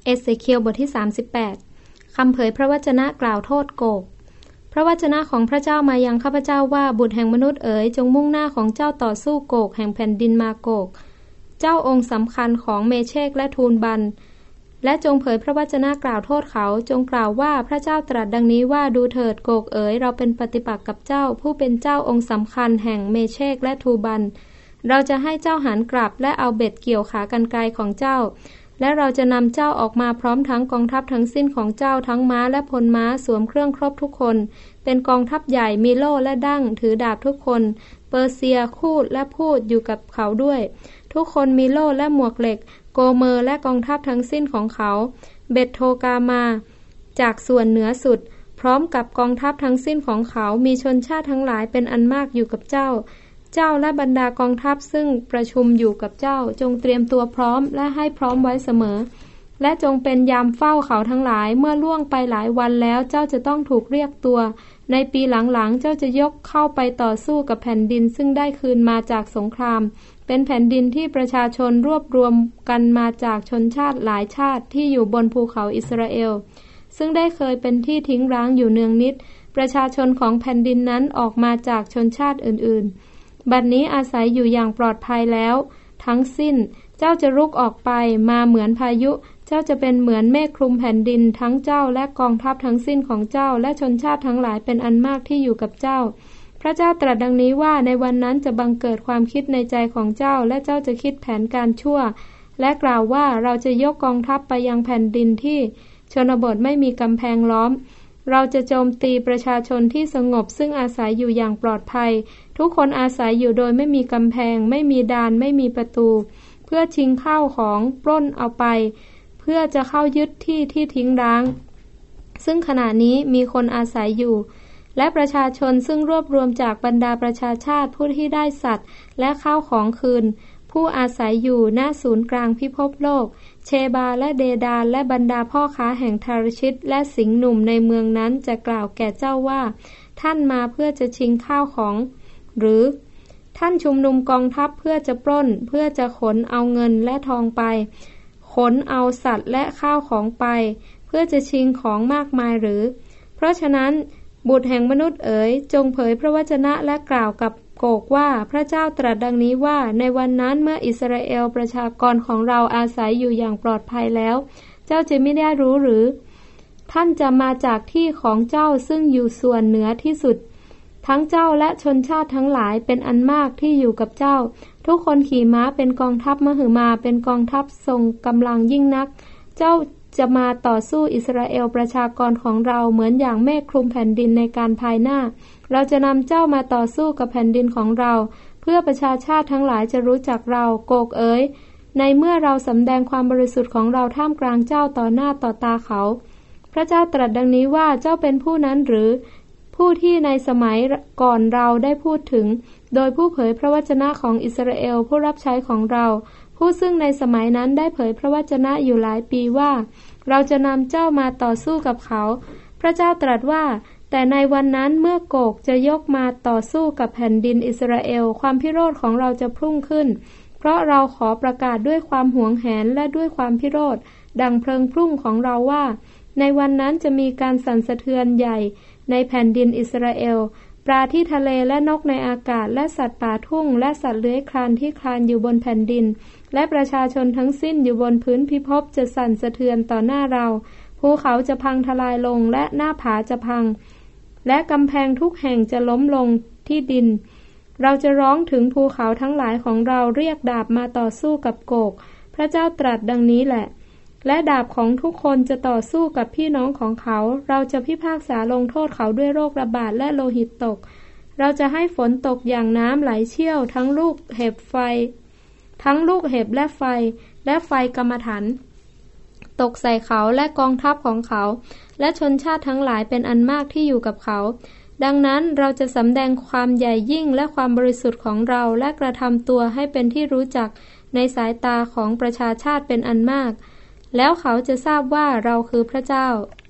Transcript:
เอเสเคียลบทที่38คำเผยพระวจนะกล่าวโทษโกกพระวจนะของพระเจ้ามายังข้าพเจ้าว่าบุตรแห่งมนุษย์เอ๋ยจงมุ่งหน้าของเจ้าต่อสู้โกกแห่งแผ่นดินมาโกกเจ้าองค์สำคัญของเมเชกและทูลบันและจงเผยพระวจนะกล่าวโทษเขาจงกล่าวว่าพระเจ้าตรัสดังนี้ว่าดูเถิดโกกเอ๋ยเราเป็นปฏิปักษ์กับเจ้าผู้เป็นเจ้าองค์สำคัญแห่งเมเชกและทูบันเราจะให้เจ้าหันกลับและเอาเบ็ดเกี่ยวขากรรไกรของเจ้าและเราจะนำเจ้าออกมาพร้อมทั้งกองทัพทั้งสิ้นของเจ้าทั้งม้าและพลม้าสวมเครื่องครบทุกคนเป็นกองทัพใหญ่มีโล่และดั้งถือดาบทุกคนเปอร์เซียคูดและพูดอยู่กับเขาด้วยทุกคนมีโล่และหมวกเหล็กโกเมอร์และกองทัพทั้งสิ้นของเขาเบตโทกามาจากส่วนเหนือสุดพร้อมกับกองทัพทั้งสิ้นของเขามีชนชาติทั้งหลายเป็นอันมากอยู่กับเจ้าและบรรดากองทัพซึ่งประชุมอยู่กับเจ้าจงเตรียมตัวพร้อมและให้พร้อมไว้เสมอและจงเป็นยามเฝ้าเขาทั้งหลายเมื่อล่วงไปหลายวันแล้วเจ้าจะต้องถูกเรียกตัวในปีหลังๆเจ้าจะยกเข้าไปต่อสู้กับแผ่นดินซึ่งได้คืนมาจากสงครามเป็นแผ่นดินที่ประชาชนรวบรวมกันมาจากชนชาติหลายชาติที่อยู่บนภูเขาอิสราเอลซึ่งได้เคยเป็นที่ทิ้งร้างอยู่เนืองนิดประชาชนของแผ่นดินนั้นออกมาจากชนชาติอื่นๆบัดนี้อาศัยอยู่อย่างปลอดภัยแล้วทั้งสิ้นเจ้าจะรุกออกไปมาเหมือนพายุเจ้าจะเป็นเหมือนเมฆคลุมแผ่นดินทั้งเจ้าและกองทัพทั้งสิ้นของเจ้าและชนชาติทั้งหลายเป็นอันมากที่อยู่กับเจ้าพระเจ้าตรัสดังนี้ว่าในวันนั้นจะบังเกิดความคิดในใจของเจ้าและเจ้าจะคิดแผนการชั่วและกล่าวว่าเราจะยกกองทัพไปยังแผ่นดินที่ชนบทไม่มีกำแพงล้อมเราจะโจมตีประชาชนที่สงบซึ่งอาศัยอยู่อย่างปลอดภัยทุกคนอาศัยอยู่โดยไม่มีกำแพงไม่มีด่านไม่มีประตูเพื่อชิงข้าวของปล้นเอาไปเพื่อจะเข้ายึดที่ทิ้งร้างซึ่งขณะนี้มีคนอาศัยอยู่และประชาชนซึ่งรวบรวมจากบรรดาประชาชาติผู้ที่ได้สัตว์และข้าวของคืนผู้อาศัยอยู่ณศูนย์กลางพิภพโลกเชบาและเดดานและบรรดาพ่อค้าแห่งทาริชิตและสิงห์หนุ่มในเมืองนั้นจะกล่าวแก่เจ้าว่าท่านมาเพื่อจะชิงข้าวของหรือท่านชุมนุมกองทัพเพื่อจะปล้นเพื่อจะขนเอาเงินและทองไปขนเอาสัตว์และข้าวของไปเพื่อจะชิงของมากมายหรือเพราะฉะนั้นบุตรแห่งมนุษย์เอ๋ยจงเผยพระวจนะและกล่าวกับโกกว่าพระเจ้าตรัสดังนี้ว่าในวันนั้นเมื่ออิสราเอลประชากรของเราอาศัยอยู่อย่างปลอดภัยแล้วเจ้าจะไม่ได้รู้หรือท่านจะมาจากที่ของเจ้าซึ่งอยู่ส่วนเหนือที่สุดทั้งเจ้าและชนชาติทั้งหลายเป็นอันมากที่อยู่กับเจ้าทุกคนขี่ม้าเป็นกองทัพมหึมาเป็นกองทัพทรงกำลังยิ่งนักเจ้าจะมาต่อสู้อิสราเอลประชากรของเราเหมือนอย่างเมฆคลุมแผ่นดินในการภายหน้าเราจะนำเจ้ามาต่อสู้กับแผ่นดินของเราเพื่อประชาชาติทั้งหลายจะรู้จักเราโกกเอ๋ยในเมื่อเราสำแดงความบริสุทธิ์ของเราท่ามกลางเจ้าต่อหน้าต่อตาเขาพระเจ้าตรัสดังนี้ว่าเจ้าเป็นผู้นั้นหรือผู้ที่ในสมัยก่อนเราได้พูดถึงโดยผู้เผยพระวจนะของอิสราเอลผู้รับใช้ของเราผู้ซึ่งในสมัยนั้นได้เผยพระวจนะอยู่หลายปีว่าเราจะนำเจ้ามาต่อสู้กับเขาพระเจ้าตรัสว่าแต่ในวันนั้นเมื่อโกกจะยกมาต่อสู้กับแผ่นดินอิสราเอลความพิโรธของเราจะพุ่งขึ้นเพราะเราขอประกาศด้วยความหวงแหนและด้วยความพิโรธดังเพลิงพุ่งของเราว่าในวันนั้นจะมีการสั่นสะเทือนใหญ่ในแผ่นดินอิสราเอลปลาที่ทะเลและนกในอากาศและสัตว์ป่าทุ่งและสัตว์เลื้อยคลานที่คลานอยู่บนแผ่นดินและประชาชนทั้งสิ้นอยู่บนพื้นพิภพจะสั่นสะเทือนต่อหน้าเราภูเขาจะพังทลายลงและหน้าผาจะพังและกำแพงทุกแห่งจะล้มลงที่ดินเราจะร้องถึงภูเขาทั้งหลายของเราเรียกดาบมาต่อสู้กับโกกพระเจ้าตรัสดังนี้แหละและดาบของทุกคนจะต่อสู้กับพี่น้องของเขาเราจะพิพากษาลงโทษเขาด้วยโรคระบาดและโลหิตตกเราจะให้ฝนตกอย่างน้ำไหลเชี่ยวทั้งลูกเห็บและไฟกรรมฐานตกใส่เขาและกองทัพของเขาและชนชาติทั้งหลายเป็นอันมากที่อยู่กับเขาดังนั้นเราจะสำแดงความใหญ่ยิ่งและความบริสุทธิ์ของเราและกระทำตัวให้เป็นที่รู้จักในสายตาของประชาชาติเป็นอันมากแล้วเขาจะทราบว่าเราคือพระเจ้า